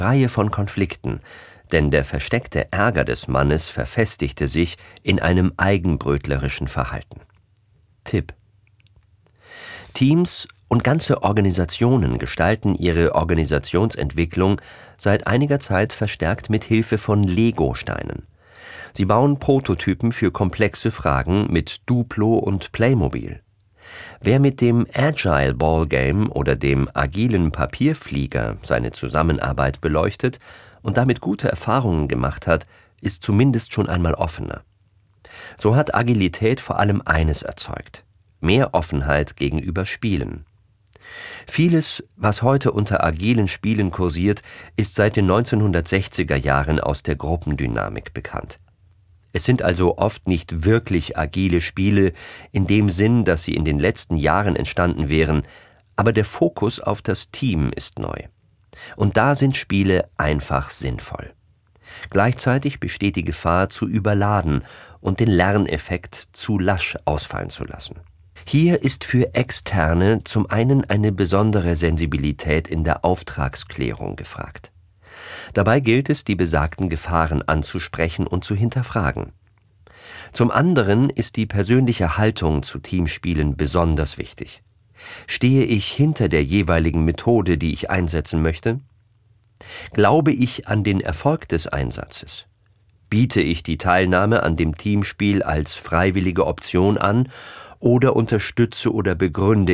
Reihe von Konflikten, denn der versteckte Ärger des Mannes verfestigte sich in einem eigenbrötlerischen Verhalten. Tipp: Teams und ganze Organisationen gestalten ihre Organisationsentwicklung seit einiger Zeit verstärkt mit Hilfe von Lego-Steinen. Sie bauen Prototypen für komplexe Fragen mit Duplo und Playmobil. Wer mit dem Agile Ballgame oder dem agilen Papierflieger seine Zusammenarbeit beleuchtet und damit gute Erfahrungen gemacht hat, ist zumindest schon einmal offener. So hat Agilität vor allem eines erzeugt: mehr Offenheit gegenüber Spielen. Vieles, was heute unter agilen Spielen kursiert, ist seit den 1960er Jahren aus der Gruppendynamik bekannt. Es sind also oft nicht wirklich agile Spiele in dem Sinn, dass sie in den letzten Jahren entstanden wären, aber der Fokus auf das Team ist neu. Und da sind Spiele einfach sinnvoll. Gleichzeitig besteht die Gefahr, zu überladen und den Lerneffekt zu lasch ausfallen zu lassen. Hier ist für Externe zum einen eine besondere Sensibilität in der Auftragsklärung gefragt. Dabei gilt es, die besagten Gefahren anzusprechen und zu hinterfragen. Zum anderen ist die persönliche Haltung zu Teamspielen besonders wichtig. Stehe ich hinter der jeweiligen Methode, die ich einsetzen möchte? Glaube ich an den Erfolg des Einsatzes? Biete ich die Teilnahme an dem Teamspiel als freiwillige Option an oder unterstütze oder begründe